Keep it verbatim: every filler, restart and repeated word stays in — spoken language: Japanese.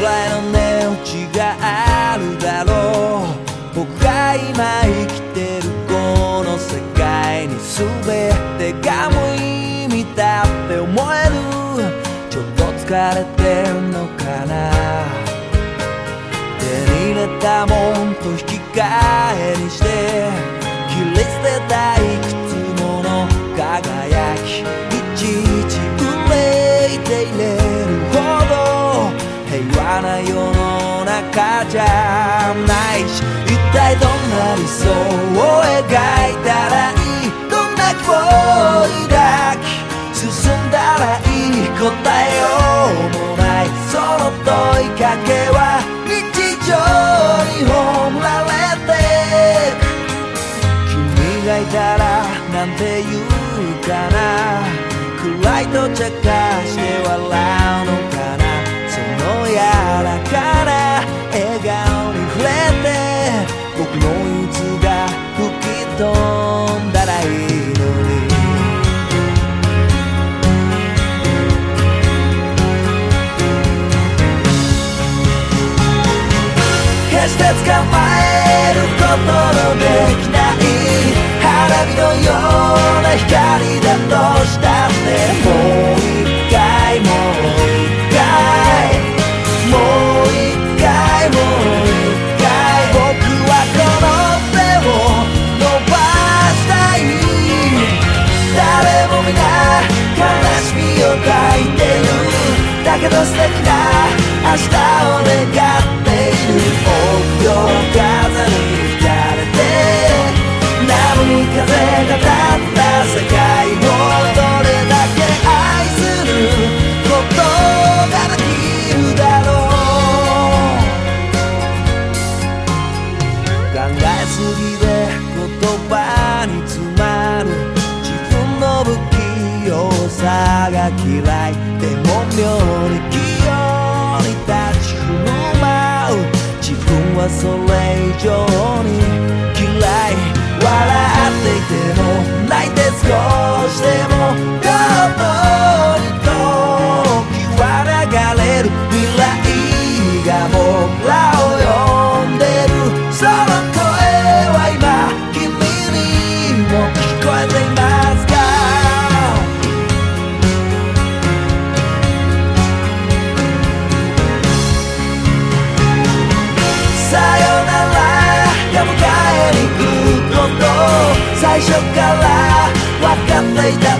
えの値打ちがあるだろう。僕が今生きてるこの世界に全てが無意味だって思える。ちょっと疲れてんのかな。手に入れたもんと引き換えにして切り捨てたいくつもの輝き、いちいち憂いていれるほど平和な世の中じゃないし、一体どんな理想を描いたらいい、どんな希望を抱き進んだらいい、答えようもないその問いかけは日常に葬られて、君がいたらなんて言うかな、暗いと茶化して笑うのかな、その柔らかな笑顔に触れて僕の憂鬱が吹き飛んだらいいのに。決して捕まえることのできない花火のような光だとしたって、もう一回もう一回もう一回もう一回僕はこの手を伸ばしたい。誰も皆悲しみを抱いてる、だけど素敵な明日を願っている。臆病風に吹かれて波に風が立った世界をどれだけ愛することができるだろう。考えすぎで言葉に詰まる自分の不器用さが嫌い。でも妙に器用に立ち振る舞う自分はそれ以上に嫌い。笑っていても泣いて少しでも平等に時は流れる。未来が僕らを呼んでる。その声は今君にも聞こえていますか。さよならが迎えに来ること最初から分かっていた